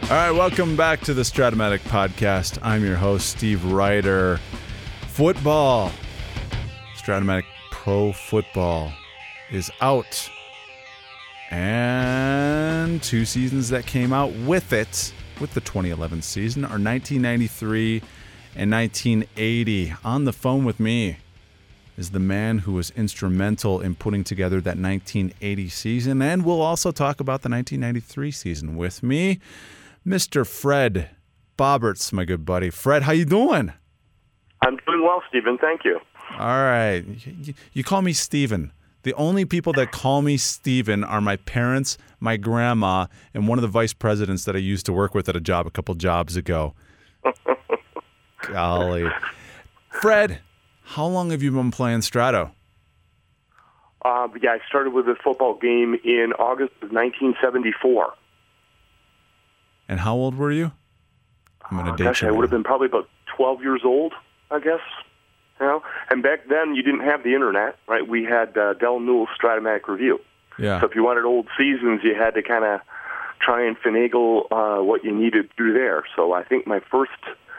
All right, welcome back to the Stratomatic Podcast. I'm your host, Steve Ryder. Football, Stratomatic Pro Football is out. And 2 seasons that came out with it, with the 2011 season, are 1993 and 1980. On the phone with me is the man who was instrumental in putting together that 1980 season. And we'll also talk about the 1993 season with me. Mr. Fred Bobberts, my good buddy. Fred, how you doing? I'm doing well, Stephen. Thank you. All right. You call me Steven. The only people that call me Steven are my parents, my grandma, and one of the vice presidents that I used to work with at a job a couple jobs ago. Golly. Fred, how long have you been playing Strato? I started with a football game in August of 1974. And how old were you? I'm going to date you. I would have been probably about 12 years old, I guess. You know? And back then, you didn't have the internet, right? We had Del Newell's Stratomatic Review. Yeah. So if you wanted old seasons, you had to kind of try and finagle what you needed through there. So I think my first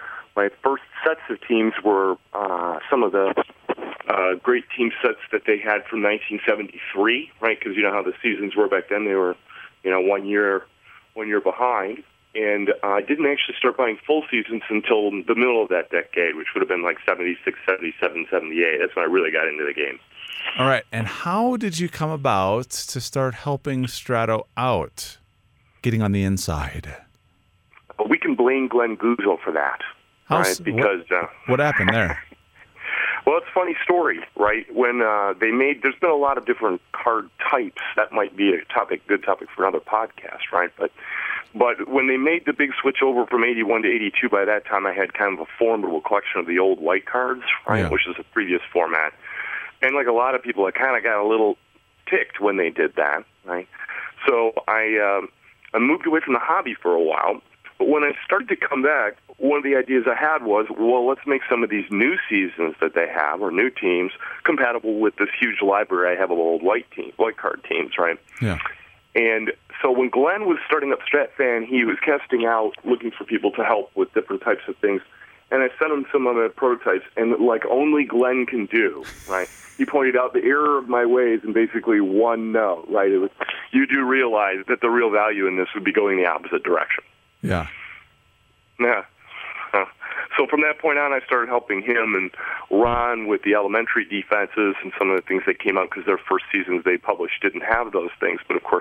sets of teams were some of the great team sets that they had from 1973, right? Because you know how the seasons were back then; they were, 1 year behind. And I didn't actually start buying full seasons until the middle of that decade, which would have been like 76, 77, 78. That's when I really got into the game. All right. And how did you come about to start helping Strato out, getting on the inside? We can blame Glenn Guzzo for that, right? Because what happened there? Well, it's a funny story, right? When there's been a lot of different card types. That might be good topic for another podcast, right? But when they made the big switch over from 81 to 82, by that time I had kind of a formidable collection of the old white cards, right, Yeah. which is the previous format. And like a lot of people, I kind of got a little ticked when they did that, right? So I moved away from the hobby for a while. But when I started to come back, one of the ideas I had was, well, let's make some of these new seasons that they have, or new teams, compatible with this huge library I have of old white card teams, right? Yeah. And so when Glenn was starting up StratFan, he was casting out, looking for people to help with different types of things. And I sent him some of the prototypes, and like only Glenn can do, right? He pointed out the error of my ways in basically one note, right? It was, you do realize that the real value in this would be going the opposite direction. Yeah. Yeah. So from that point on, I started helping him and Ron with the elementary defenses and some of the things that came out because their first seasons they published didn't have those things. But of course,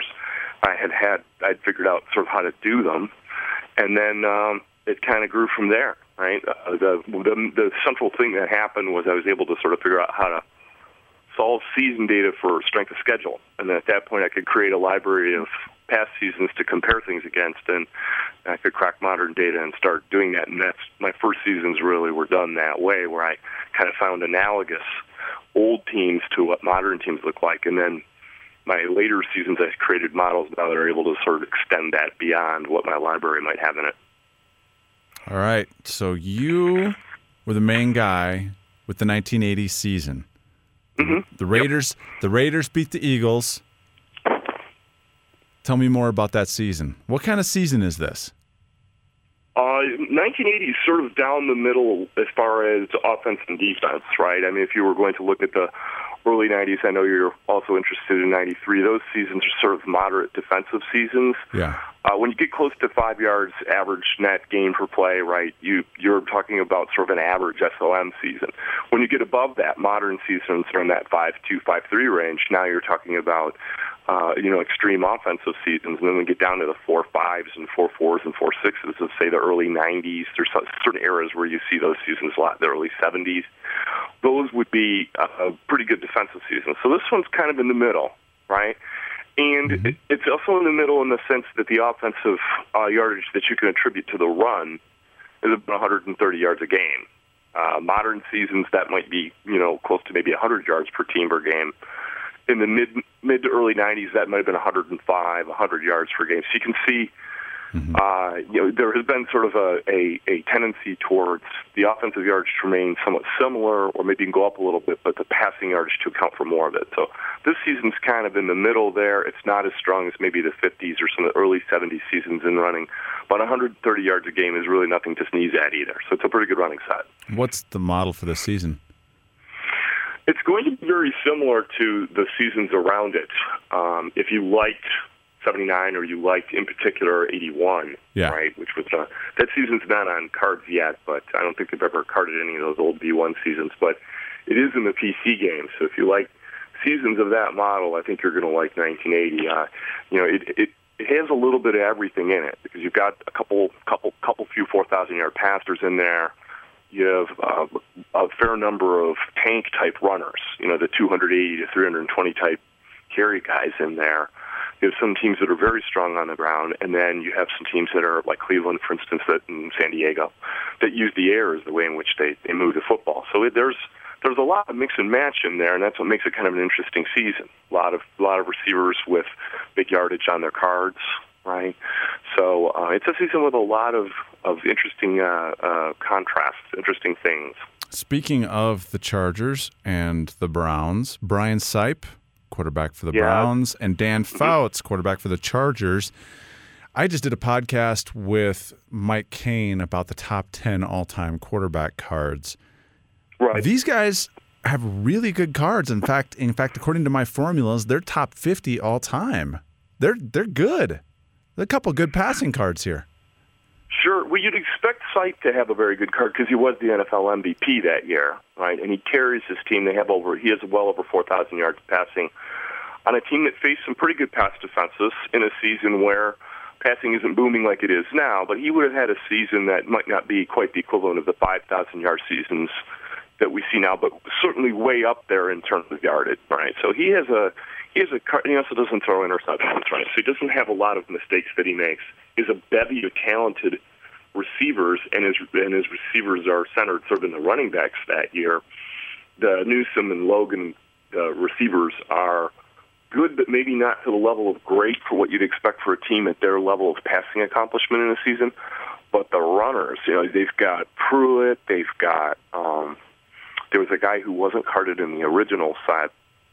I'd figured out sort of how to do them, and then it kind of grew from there. Right. The central thing that happened was I was able to sort of figure out how to solve season data for strength of schedule, and at that point, I could create a library of past seasons to compare things against, and I could crack modern data and start doing that. And that's my first seasons really were done that way, where I kind of found analogous old teams to what modern teams look like. And then my later seasons, I created models now that are able to sort of extend that beyond what my library might have in it. All right. So you were the main guy with the 1980 season. Mm-hmm. The Raiders beat the Eagles. Tell me more about that season. What kind of season is this? 1980 is sort of down the middle as far as offense and defense, right? I mean, if you were going to look at the early 90s, I know you're also interested in 93. Those seasons are sort of moderate defensive seasons. Yeah. When you get close to 5 yards average net gain per play, right, you're talking about sort of an average SOM season. When you get above that, modern seasons are in that 5.2, 5.3 range. Now you're talking about extreme offensive seasons, and then we get down to the 4.5s and 4.4s and 4.6s of, say, the early 90s. There's certain eras where you see those seasons a lot, the early 70s. Those would be a pretty good defensive seasons. So this one's kind of in the middle, right? And it's also in the middle in the sense that the offensive yardage that you can attribute to the run is about 130 yards a game. Modern seasons, that might be, close to maybe 100 yards per team per game. In the mid to early 90s, that might have been 105, 100 yards per game. So you can see There has been sort of a tendency towards the offensive yardage to remain somewhat similar, or maybe you can go up a little bit, but the passing yardage to account for more of it. So this season's kind of in the middle there. It's not as strong as maybe the 50s or some of the early 70s seasons in running, but 130 yards a game is really nothing to sneeze at either. So it's a pretty good running side. What's the model for this season? It's going to be very similar to the seasons around it. If you liked 79 or you liked, in particular, 81, right, which was that season's not on cards yet, but I don't think they've ever carded any of those old B1 seasons, but it is in the PC game. So if you like seasons of that model, I think you're going to like 1980. It has a little bit of everything in it because you've got a couple few 4,000-yard passers in there. You have a fair number of tank-type runners, the 280 to 320 type carry guys in there. You have some teams that are very strong on the ground, and then you have some teams that are like Cleveland, for instance, in San Diego, that use the air as the way in which they move the football. So there's a lot of mix and match in there, and that's what makes it kind of an interesting season. A lot of receivers with big yardage on their cards, right? So it's a season with a lot of interesting contrasts, interesting things. Speaking of the Chargers and the Browns, Brian Sipe, quarterback for the Browns, and Dan Fouts, quarterback for the Chargers. I just did a podcast with Mike Kane about the top 10 all-time quarterback cards. Right. These guys have really good cards. In fact, according to my formulas, they're top 50 all-time. They're good. There's a couple good passing cards here. Sure. Well, you'd expect Sipe to have a very good card because he was the NFL MVP that year, right? And he carries his team. He has well over 4,000 yards passing on a team that faced some pretty good pass defenses in a season where passing isn't booming like it is now, but he would have had a season that might not be quite the equivalent of the 5,000-yard seasons that we see now, but certainly way up there in terms of yardage, right? So he has a card. He also doesn't throw interceptions, right? So he doesn't have a lot of mistakes that he makes. He's a bevy of talented receivers, and his receivers are centered sort of in the running backs that year. The Newsome and Logan receivers are good, but maybe not to the level of great for what you'd expect for a team at their level of passing accomplishment in a season. But the runners, they've got Pruitt, they've got there was a guy who wasn't carded in the original side,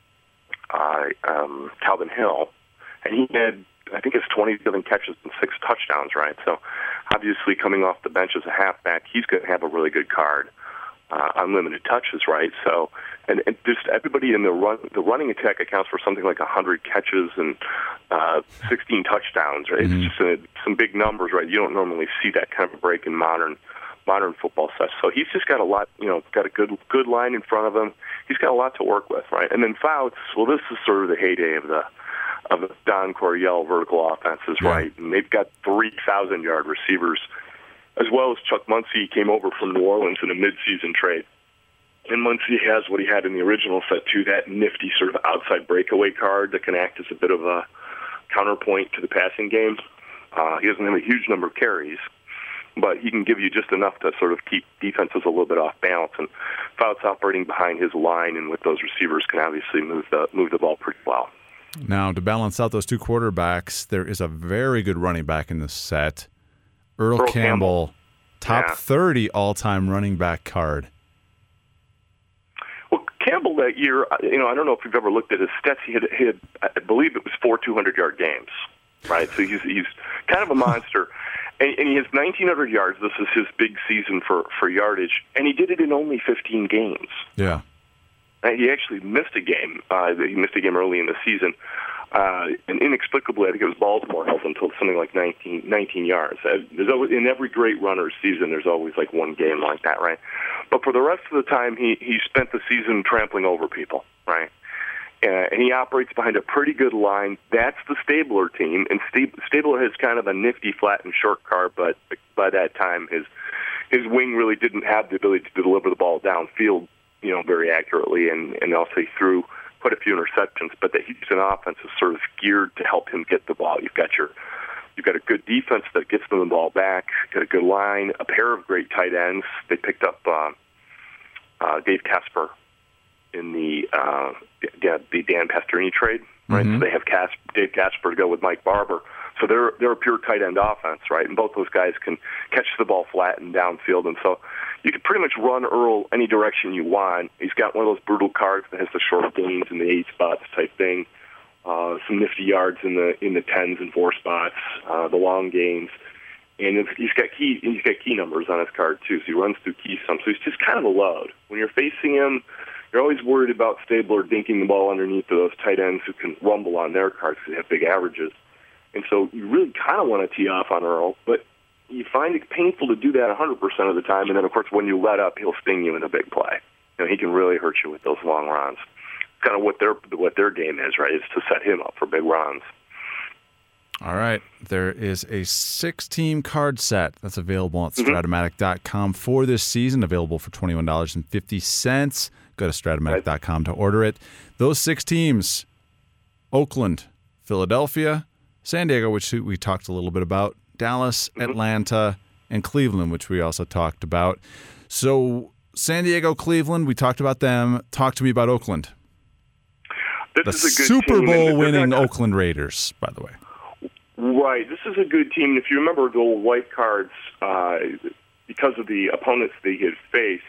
Calvin Hill, and he had, I think it's 27 catches and 6 touchdowns, right? So obviously coming off the bench as a halfback, he's going to have a really good card. Unlimited touches, right? So, and just everybody in the running attack accounts for something like 100 catches and 16 touchdowns, right? Mm-hmm. It's just some big numbers, right? You don't normally see that kind of a break in modern football sets. So he's just got a lot, got a good line in front of him. He's got a lot to work with, right? And then Fouts, well, this is sort of the heyday of the Don Coryell vertical offenses, right? And they've got 3,000-yard receivers, as well as Chuck Muncie came over from New Orleans in a mid-season trade. And Muncie has what he had in the original set, too, that nifty sort of outside breakaway card that can act as a bit of a counterpoint to the passing game. He doesn't have a huge number of carries, but he can give you just enough to sort of keep defenses a little bit off balance. And Fouts operating behind his line and with those receivers can obviously move the ball pretty well. Now, to balance out those two quarterbacks, there is a very good running back in this set. Earl Campbell, top 30 all-time running back card. Well, Campbell that year, I don't know if you've ever looked at his stats. He had I believe it was 4 200-yard games, right? So he's kind of a monster. And he has 1,900 yards. This is his big season for yardage, and he did it in only 15 games. Yeah. He actually missed a game. He missed a game early in the season. And inexplicably, I think it was Baltimore held him to something like 19 yards. There's always, in every great runner's season, there's always like one game like that, right? But for the rest of the time, he spent the season trampling over people, right? And he operates behind a pretty good line. That's the Stabler team, and Stabler has kind of a nifty flat and short car, but by that time, his wing really didn't have the ability to deliver the ball downfield, very accurately, and also he threw quite a few interceptions, but the Houston offense is sort of geared to help him get the ball. You've got a good defense that gets them the ball back, got a good line, a pair of great tight ends. They picked up Dave Casper in the Dan Pastorini trade, right? Mm-hmm. So they have Dave Casper to go with Mike Barber. So they're a pure tight end offense, right? And both those guys can catch the ball flat and downfield, and so you can pretty much run Earl any direction you want. He's got one of those brutal cards that has the short gains in the 8 spots type thing, some nifty yards in the 10s and 4 spots, the long gains, and he's got key numbers on his card too. So he runs through key sums. So he's just kind of a load. When you're facing him, you're always worried about Stabler dinking the ball underneath of those tight ends who can rumble on their cards because they have big averages. And so you really kind of want to tee off on Earl, but you find it painful to do that 100% of the time. And then, of course, when you let up, he'll sting you in a big play. He can really hurt you with those long runs. It's kind of what their game is, right? Is to set him up for big runs. All right. There is a 6-team card set that's available at Stratomatic.com for this season, available for $21.50. Go to Stratomatic.com to order it. Those 6 teams: Oakland, Philadelphia, San Diego, which we talked a little bit about, Dallas, Atlanta, and Cleveland, which we also talked about. So San Diego, Cleveland, we talked about them. Talk to me about Oakland. This is a good Super team, Bowl winning Oakland Raiders, by the way. Right. This is a good team. If you remember the old white cards, because of the opponents they had faced,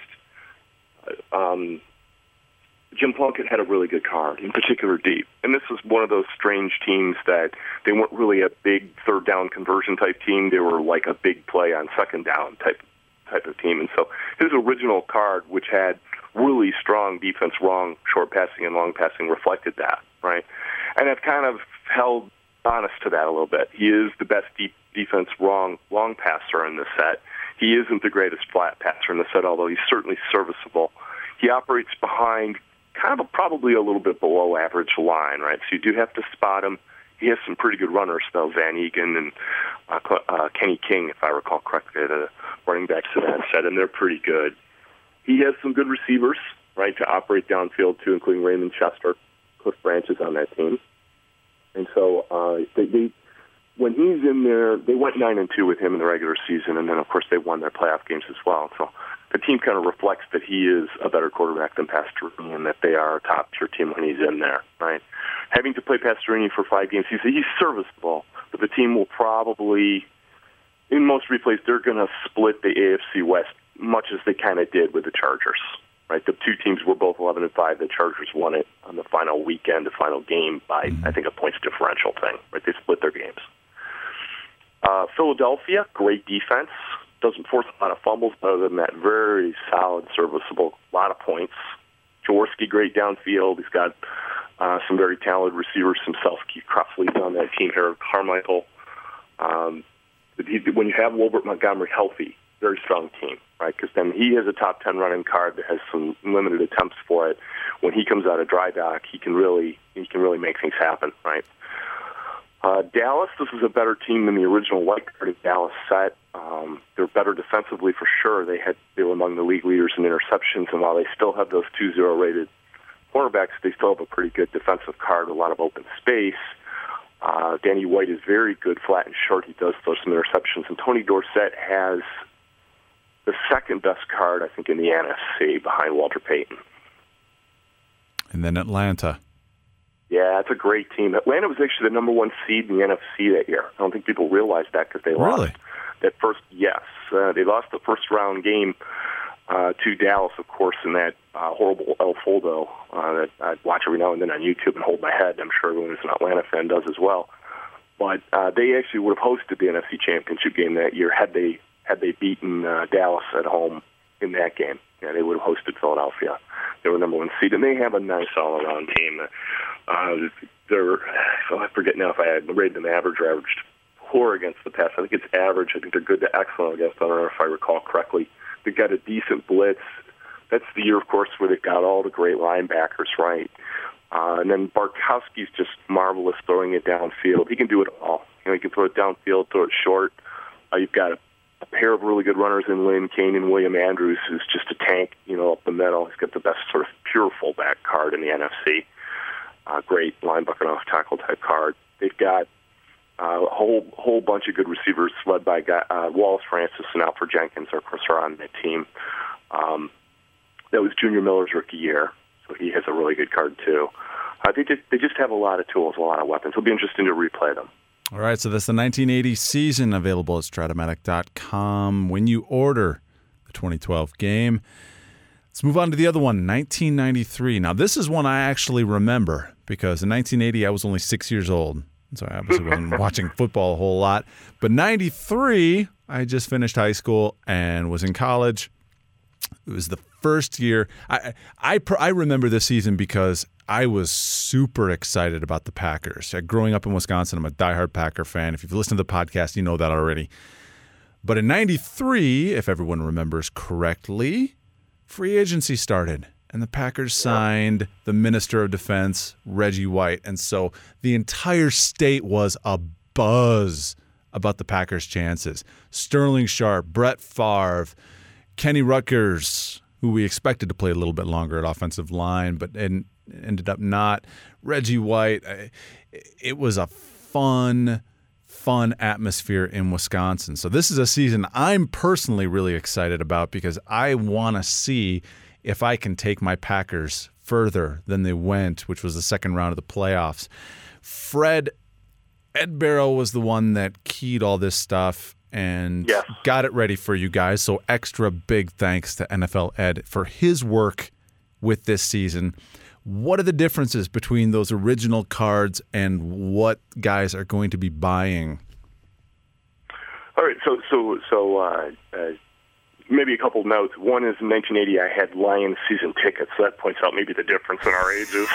Jim Plunkett had a really good card, in particular deep. And this was one of those strange teams that they weren't really a big third down conversion type team. They were like a big play on second down type of team. And so his original card, which had really strong defense, wrong, short passing and long passing, reflected that, right? And I've kind of held honest to that a little bit. He is the best defense wrong long passer in the set. He isn't the greatest flat passer in the set, although he's certainly serviceable. He operates behind kind of probably a little bit below average line, right? So you do have to spot him. He has some pretty good runners, though, Van Egan and Kenny King, if I recall correctly, the running backs in that set, and they're pretty good. He has some good receivers, right, to operate downfield, too, including Raymond Chester, Cliff Branch is on that team. And so when he's in there, they went 9-2 with him in the regular season, and then, of course, they won their playoff games as well. So the team kind of reflects that he is a better quarterback than Pastorini and that they are a top-tier team when he's in there, right? Having to play Pastorini for 5 games, he's serviceable, but the team will probably, in most replays, they're going to split the AFC West much as they kind of did with the Chargers, right? The 2 teams were both 11-5. The Chargers won it on the final weekend, the final game, by, I think, a points differential thing, right? They split their games. Philadelphia, great defense. Doesn't force a lot of fumbles, but other than that, very solid, serviceable, a lot of points. Jaworski, great downfield. He's got some very talented receivers himself. Keith Crossley's on that team. Harold Carmichael. When you have Wilbert Montgomery healthy, very strong team, right? Because then he has a top 10 running card that has some limited attempts for it. When he comes out of dry dock, he can really make things happen, right? Dallas, this is a better team than the original white card of Dallas set. They're better defensively for sure. They were among the league leaders in interceptions, and while they still have those 2-0 rated cornerbacks, they still have a pretty good defensive card, a lot of open space. Danny White is very good flat and short. He does throw some interceptions, and Tony Dorsett has the second best card, I think, in the NFC behind Walter Payton. And then Atlanta. Yeah, it's a great team. Atlanta was actually the number 1 seed in the NFC that year. I don't think people realize that because they lost that first. Yes, they lost the first round game to Dallas, of course, in that horrible El Foldo that I watch every now and then on YouTube and hold my head. I'm sure everyone who's an Atlanta fan does as well. But they actually would have hosted the NFC Championship game that year had they beaten Dallas at home in that game. Yeah, they would have hosted Philadelphia. They were number 1 seed, and they have a nice all-around team. I forget now if I had rated them average or averaged poor against the pass. I think it's average. I think they're good to excellent against. I don't know if I recall correctly. They've got a decent blitz. That's the year, of course, where they've got all the great linebackers, right? And then Bartkowski's just marvelous throwing it downfield. He can do it all. He can throw it downfield, throw it short. You've got a pair of really good runners in Lynn Kane and William Andrews, who's just a tank, up the middle. He's got the best sort of pure fullback card in the NFC. Great linebacker off tackle type card. They've got a whole bunch of good receivers led by Wallace Francis and Alfred Jenkins, of course, are on that team. That was Junior Miller's rookie year, so he has a really good card too. They just have a lot of tools, a lot of weapons. It'll be interesting to replay them. All right, so that's the 1980 season, available at Stratomatic.com when you order the 2012 game. Let's move on to the other one, 1993. Now, this is one I actually remember because in 1980, I was only 6 years old, so I obviously wasn't watching football a whole lot. But 93, I just finished high school and was in college. It was the first year. I remember this season because I was super excited about the Packers. Growing up in Wisconsin, I'm a diehard Packer fan. If you've listened to the podcast, you know that already. But in 93, if everyone remembers correctly, free agency started, and the Packers signed the Minister of Defense, Reggie White. And so the entire state was abuzz about the Packers' chances. Sterling Sharpe, Brett Favre, Kenny Rutgers, who we expected to play a little bit longer at offensive line, but ended up not. Reggie White. It was a fun atmosphere in Wisconsin. So this is a season I'm personally really excited about because I want to see if I can take my Packers further than they went, which was the second round of the playoffs. Ed Barrow was the one that keyed all this stuff and got it ready for you guys. So extra big thanks to NFL Ed for his work with this season. What are the differences between those original cards and what guys are going to be buying? All right, so maybe a couple of notes. One is in 1980, I had Lions season tickets, so that points out maybe the difference in our ages.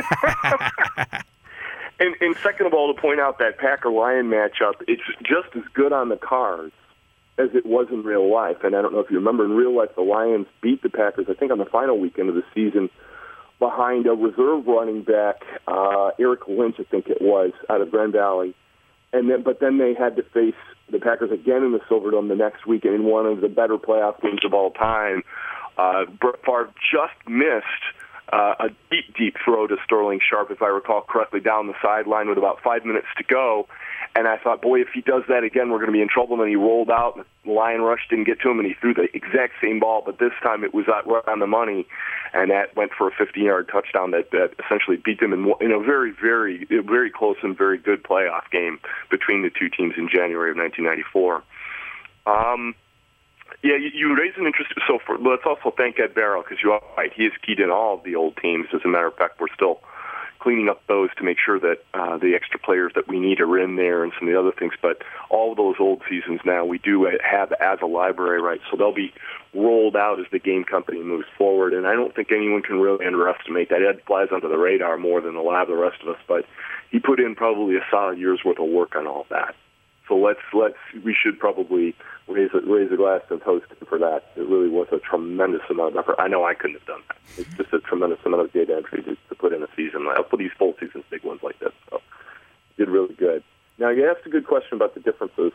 and second of all, to point out that Packer-Lion matchup, it's just as good on the cards as it was in real life. And I don't know if you remember, in real life, the Lions beat the Packers, I think, on the final weekend of the season, behind a reserve running back, Eric Lynch, I think it was, out of Grand Valley. But then they had to face the Packers again in the Silverdome the next week in one of the better playoff games of all time. Brett Favre just missed a deep throw to Sterling Sharpe, if I recall correctly, down the sideline with about 5 minutes to go. And I thought, boy, if he does that again, we're going to be in trouble. And then he rolled out, and the Lion rush didn't get to him, and he threw the exact same ball, but this time it was right on the money, and that went for a 50-yard touchdown that essentially beat them in a very, very, very close and very good playoff game between the two teams in January of 1994. You raise an interest. Let's also thank Ed Barrow, because you're right. He has keyed in all of the old teams. As a matter of fact, we're still cleaning up those to make sure that the extra players that we need are in there and some of the other things. But all of those old seasons now we do have as a library, right? So they'll be rolled out as the game company moves forward. And I don't think anyone can really underestimate that. Ed flies under the radar more than a lot of the rest of us, but he put in probably a solid year's worth of work on all that. So we should probably raise a glass and toast for that. It really was a tremendous amount of effort. I know I couldn't have done that. It's just a tremendous amount of data entry to put in a season, for these full seasons, big ones like this. So did really good. Now, you asked a good question about the differences.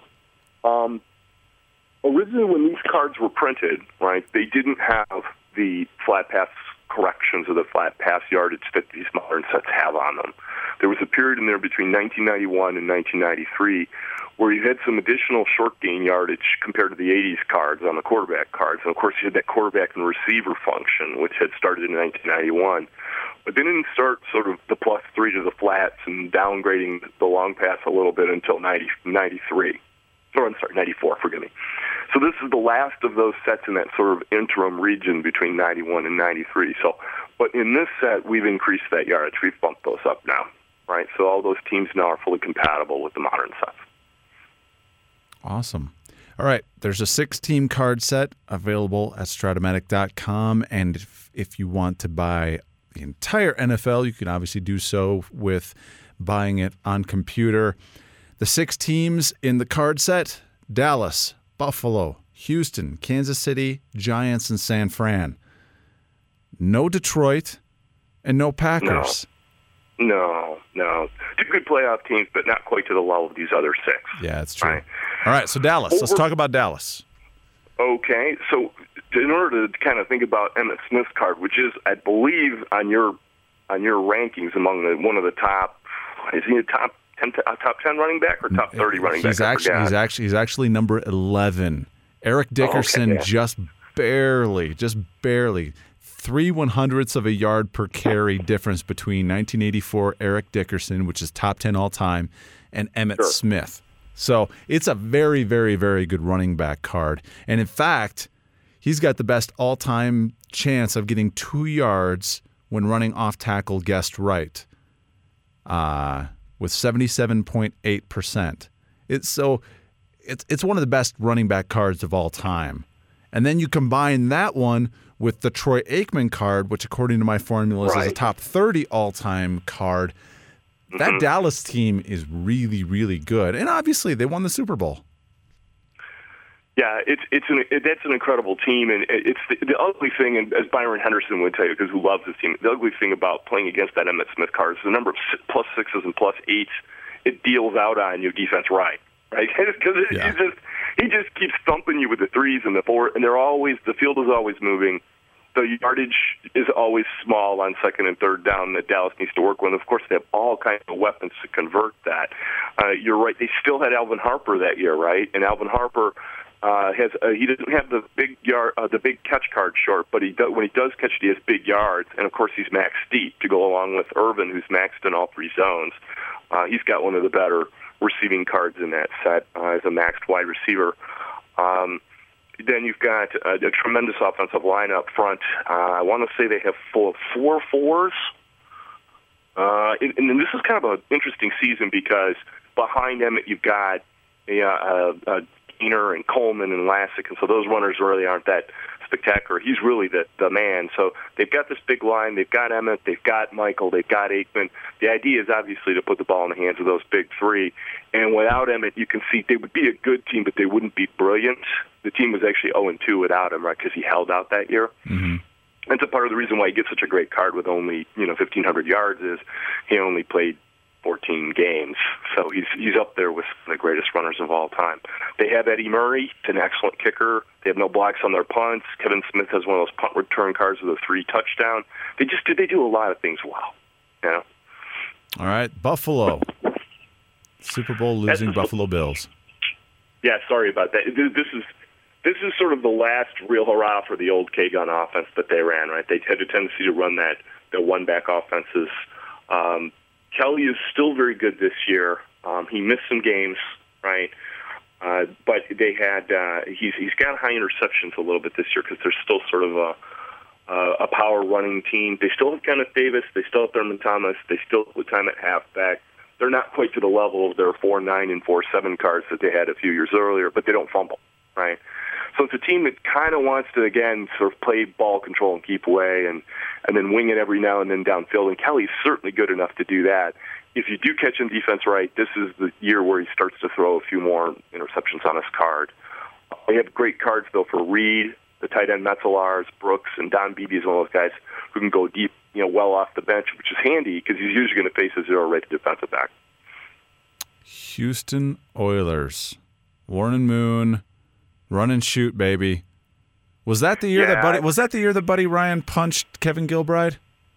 Originally, when these cards were printed, right, they didn't have the flat pass corrections or the flat pass yardage that these modern sets have on them. There was a period in there between 1991 and 1993 where you had some additional short gain yardage compared to the 80s cards on the quarterback cards. And, of course, you had that quarterback and receiver function, which had started in 1991. But they didn't start sort of the +3 to the flats and downgrading the long pass a little bit until 93. Or, I'm sorry, 94, forgive me. So this is the last of those sets in that sort of interim region between 91 and 93. But in this set, we've increased that yardage. We've bumped those up now, right? So all those teams now are fully compatible with the modern sets. Awesome. All right, there's a 6-team card set available at Stratomatic.com, and if you want to buy the entire NFL, you can obviously do so with buying it on computer. The 6 teams in the card set: Dallas, Buffalo, Houston, Kansas City, Giants, and San Fran. No Detroit and no Packers. No. Two good playoff teams, but not quite to the level of these other 6. Yeah, that's true. Right. All right, so Dallas. Let's talk about Dallas. Okay, so in order to kind of think about Emmitt Smith's card, which is, I believe, on your rankings among one of the top, is he a top 10 running back or top 30 running back? He's actually number 11. Eric Dickerson just barely 0.03 of a yard per carry difference between 1984 Eric Dickerson, which is top 10 all time, and Emmitt Smith. So it's a very, very, very good running back card. And in fact, he's got the best all-time chance of getting 2 yards when running off tackle guessed right, with 77.8%. It's one of the best running back cards of all time. And then you combine that one with the Troy Aikman card, which according to my formulas is a top 30 all-time card. That Dallas team is really, really good. And obviously they won the Super Bowl. Yeah, that's an incredible team, and it's the ugly thing, and as Byron Henderson would tell you, because who loves this team, the ugly thing about playing against that Emmitt Smith card is the number of +6s and +8s it deals out on your defense right? Because he just keeps thumping you with the 3s and the 4s, and the field is always moving. The yardage is always small on 2nd and 3rd down that Dallas needs to work with. Of course, they have all kinds of weapons to convert that. You're right; they still had Alvin Harper that year, right? And Alvin Harper he doesn't have the big catch card short, but when he does catch it, he has big yards, and of course he's maxed deep to go along with Irvin, who's maxed in all 3 zones. He's got one of the better receiving cards in that set as a maxed wide receiver. Then you've got a tremendous offensive line up front. I want to say they have 4 4s. And this is kind of an interesting season because behind Emmitt you've got Gainer and Coleman and Lassick, and so those runners really aren't that spectacular. He's really the man. So they've got this big line. They've got Emmitt. They've got Michael. They've got Aikman. The idea is obviously to put the ball in the hands of those big 3. And without Emmitt, you can see they would be a good team, but they wouldn't be brilliant. The team was actually 0-2 without him, right, because he held out that year. Mm-hmm. That's a part of the reason why he gets such a great card with only 1,500 yards is he only played 14 games. So he's up there with the greatest runners of all time. They have Eddie Murray, an excellent kicker. They have no blocks on their punts. Kevin Smith has one of those punt return cards with a 3 touchdown. They do a lot of things well. You know? All right, Buffalo. Super Bowl losing Buffalo Bills. Yeah, sorry about that. This is sort of the last real hurrah for the old K-Gun offense that they ran, right? They had a tendency to run their one-back offenses. Kelly is still very good this year. He missed some games, right? But they had he's got high interceptions a little bit this year because they're still sort of a power running team. They still have Kenneth Davis. They still have Thurman Thomas. They still have time at halfback. They're not quite to the level of their 4-9 and 4-7 cards that they had a few years earlier, but they don't fumble, right? So it's a team that kind of wants to, again, sort of play ball control and keep away and then wing it every now and then downfield. And Kelly's certainly good enough to do that. If you do catch him defense right, this is the year where he starts to throw a few more interceptions on his card. They have great cards, though, for Reed, the tight end Metzelars, Brooks, and Don Beebe is one of those guys who can go deep, well off the bench, which is handy because he's usually going to face a zero-rated defensive back. Houston Oilers. Warren Moon, run and shoot, baby. Was that the year that Buddy Ryan punched Kevin Gilbride?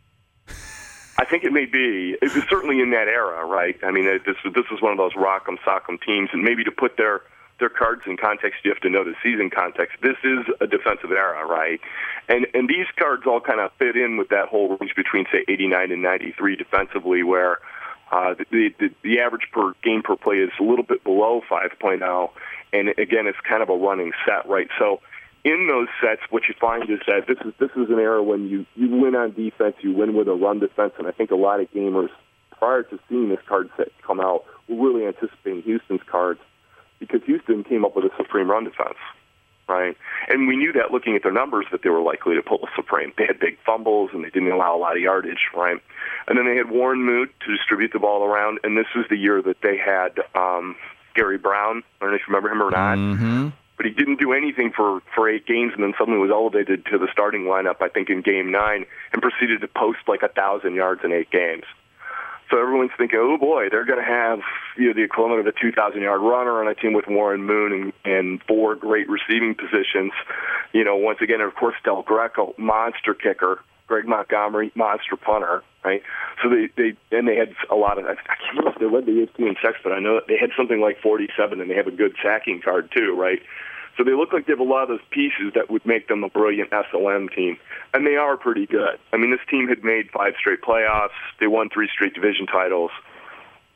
I think it may be. It was certainly in that era, right? I mean, this was one of those rock'em sock'em teams, and maybe to put their cards in context, you have to know the season context. This is a defensive era, right? And these cards all kind of fit in with that whole range between, say, 89 and 93 defensively, where the average per game per play is a little bit below 5.0, and again, it's kind of a running set, right? So in those sets, what you find is that this is an era when you win on defense, you win with a run defense, and I think a lot of gamers prior to seeing this card set come out were really anticipating Houston's cards because Houston came up with a supreme run defense, right? And we knew that looking at their numbers that they were likely to pull a supreme. They had big fumbles and they didn't allow a lot of yardage, right? And then they had Warren Moon to distribute the ball around, and this was the year that they had Gary Brown. I don't know if you remember him or not. Mm-hmm. But he didn't do anything for 8 games and then suddenly was elevated to the starting lineup, I think, in Game 9 and proceeded to post like 1,000 yards in 8 games. So everyone's thinking, oh, boy, they're going to have the equivalent of a 2,000-yard runner on a team with Warren Moon and 4 great receiving positions. Once again, and of course, Del Greco, monster kicker. Greg Montgomery, monster punter, right? So they had a lot of, I can't remember if they led the AFC in sacks, but I know that they had something like 47, and they have a good sacking card too, right? So they look like they have a lot of those pieces that would make them a brilliant SLM team, and they are pretty good. I mean, this team had made 5 straight playoffs. They won 3 straight division titles.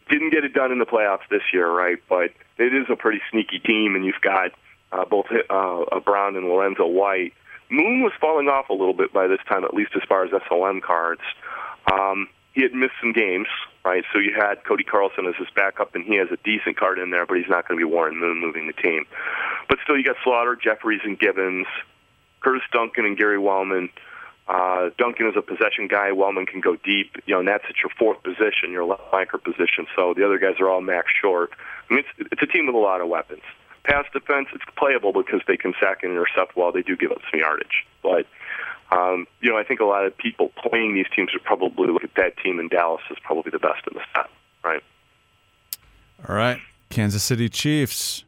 Didn't get it done in the playoffs this year, right? But it is a pretty sneaky team, and you've got both Brown and Lorenzo White. Moon was falling off a little bit by this time, at least as far as SLM cards. He had missed some games, right? So you had Cody Carlson as his backup, and he has a decent card in there, but he's not going to be Warren Moon moving the team. But still, you got Slaughter, Jeffries, and Gibbons, Curtis Duncan, and Gary Wellman. Duncan is a possession guy. Wellman can go deep, and that's at your fourth position, your left flanker position. So the other guys are all max short. I mean, it's a team with a lot of weapons. Pass defense, it's playable because they can sack and intercept well. They do give up some yardage. But, I think a lot of people playing these teams would probably look at that team in Dallas as probably the best in the set, right? All right. Kansas City Chiefs.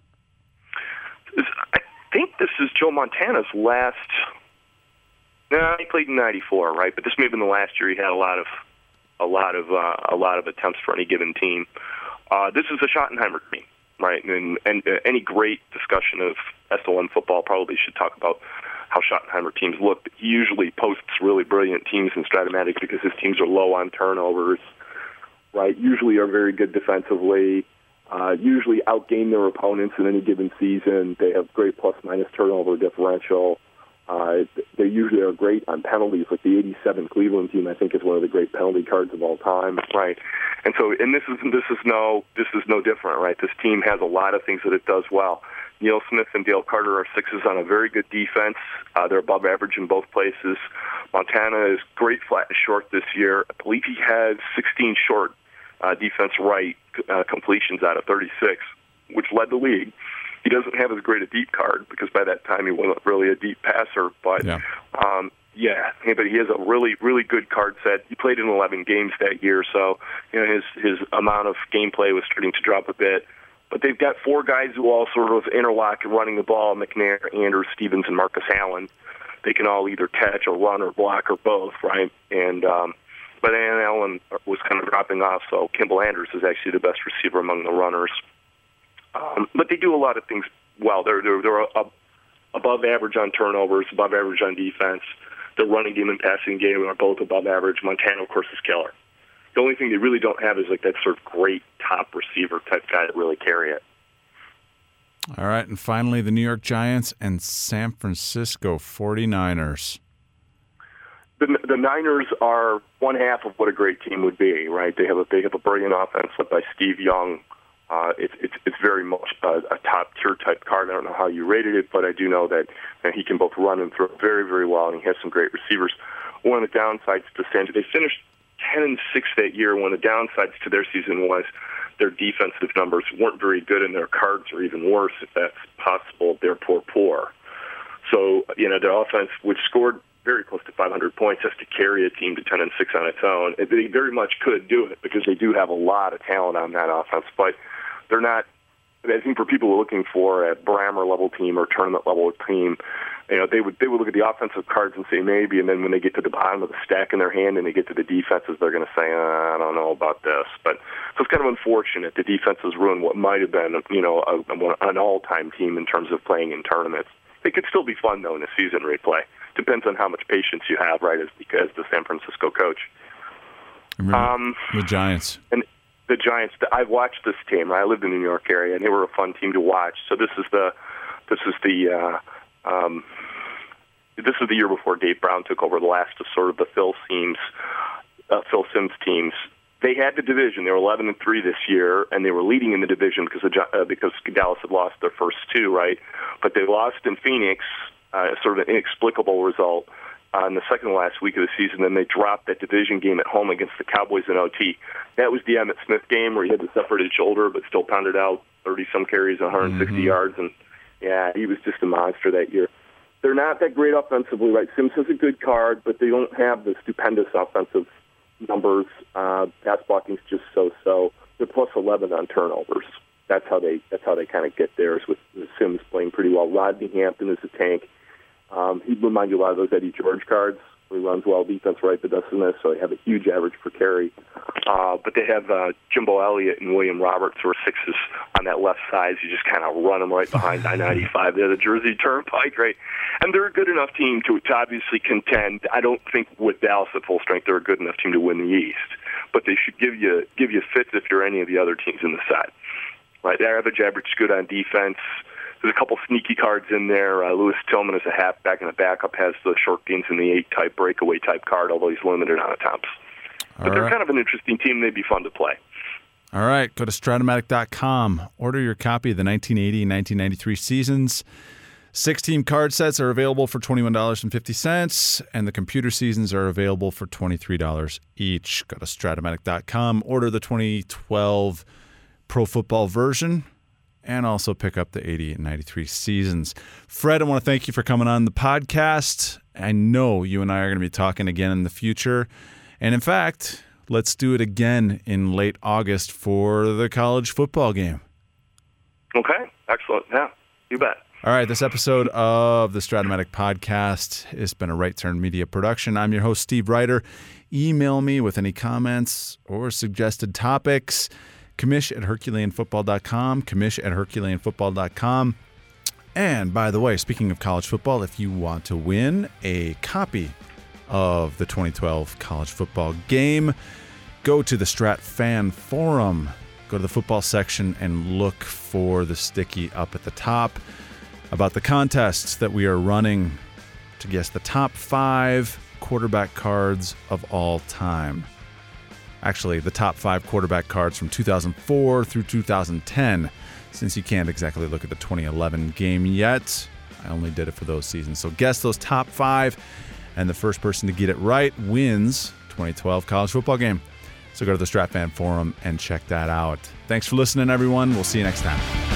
I think this is Joe Montana's last. No, he played in '94, right? But this may have been the last year he had a lot of attempts for any given team. This is a Schottenheimer team, right? And any great discussion of SLM football probably should talk about how Schottenheimer teams look. He usually posts really brilliant teams in Stratomatic because his teams are low on turnovers, right? Usually are very good defensively. Usually outgame their opponents in any given season. They have great plus-minus turnover differential. They usually are great on penalties. Like the '87 Cleveland team, I think, is one of the great penalty cards of all time, right? And so, this is no different, right? This team has a lot of things that it does well. Neil Smith and Dale Carter are sixes on a very good defense. They're above average in both places. Montana is great flat and short this year. I believe he has 16 short defense right completions out of 36, which led the league. He doesn't have as great a deep card because by that time he wasn't really a deep passer. But but he has a really, really good card set. He played in 11 games that year, so his amount of gameplay was starting to drop a bit. But they've got four guys who all sort of interlock and running the ball: McNair, Anders, Stevens, and Marcus Allen. They can all either catch or run or block or both, right? And but Allen was kind of dropping off, so Kimball Anders is actually the best receiver among the runners. But they do a lot of things well. They're above average on turnovers, above average on defense. The running game and passing game are both above average. Montana, of course, is killer. The only thing they really don't have is like that sort of great top receiver type guy that really carry it. All right, and finally, the New York Giants and San Francisco 49ers. The Niners are one half of what a great team would be, right? They have a brilliant offense led by Steve Young. It's very much a top tier type card. I don't know how you rated it, but I do know that he can both run and throw very, very well, and he has some great receivers. One of the downsides to they finished 10-6 that year. One of the downsides to their season was their defensive numbers weren't very good, and their cards are even worse, if that's possible. They're poor. So their offense, which scored very close to 500 points, has to carry a team to 10-6 on its own. They very much could do it because they do have a lot of talent on that offense, but they're not. I think for people who are looking for a Brammer level team or tournament level team, they would look at the offensive cards and say maybe, and then when they get to the bottom of the stack in their hand and they get to the defenses, they're going to say, I don't know about this. But so it's kind of unfortunate. The defenses ruined what might have been, an all-time team in terms of playing in tournaments. It could still be fun though in a season replay. Depends on how much patience you have, right? As the San Francisco coach. The Giants. And the Giants. I've watched this team. I lived in the New York area, and they were a fun team to watch. So this is the year before Dave Brown took over, the last of sort of the Phil Simms teams. They had the division. They were 11-3 this year, and they were leading in the division because Dallas had lost their first two, right? But they lost in Phoenix, sort of an inexplicable result, in the second to last week of the season. Then they dropped that division game at home against the Cowboys in OT. That was the Emmitt Smith game where he had the separated shoulder but still pounded out 30-some carries, 160 yards, and he was just a monster that year. They're not that great offensively, right? Simms has a good card, but they don't have the stupendous offensive numbers. Pass blocking's just so-so. They're plus 11 on turnovers. That's how they kind of get theirs, with Simms playing pretty well. Rodney Hampton is a tank. He'd remind you a lot of those Eddie George cards, He runs well, defense right, but doesn't necessarily have a huge average per carry. But they have Jimbo Elliott and William Roberts, who are sixes on that left side. You just kind of run them right behind I-95. They're the Jersey Turnpike, right? And they're a good enough team to obviously contend. I don't think with Dallas at full strength they're a good enough team to win the East, but they should give you fits if you're any of the other teams in the side. Right, their average is good on defense. There's a couple sneaky cards in there. Lewis Tillman is a halfback, and the backup has the short gains in the 8-type breakaway type card, although he's limited on attempts. But they're kind of an interesting team. They'd be fun to play. All right, go to Stratomatic.com. Order your copy of the 1980 and 1993 seasons. 6-team card sets are available for $21.50, and the computer seasons are available for $23 each. Go to Stratomatic.com. Order the 2012 Pro Football version, and also pick up the 80 and 93 seasons. Fred, I want to thank you for coming on the podcast. I know you and I are going to be talking again in the future. And in fact, let's do it again in late August for the college football game. Okay, excellent. Yeah, you bet. All right, this episode of the Stratomatic Podcast has been a Right Turn Media production. I'm your host, Steve Ryder. Email me with any comments or suggested topics. Commish@HerculeanFootball.com. Commish@HerculeanFootball.com. And by the way, speaking of college football, if you want to win a copy of the 2012 college football game, go to the Strat Fan Forum. Go to the football section and look for the sticky up at the top about the contests that we are running to guess the top 5 quarterback cards of all time. Actually, the top 5 quarterback cards from 2004 through 2010, since you can't exactly look at the 2011 game yet. I only did it for those seasons. So guess those top 5, and the first person to get it right wins 2012 college football game. So go to the Strat Fan Forum and check that out. Thanks for listening, everyone. We'll see you next time.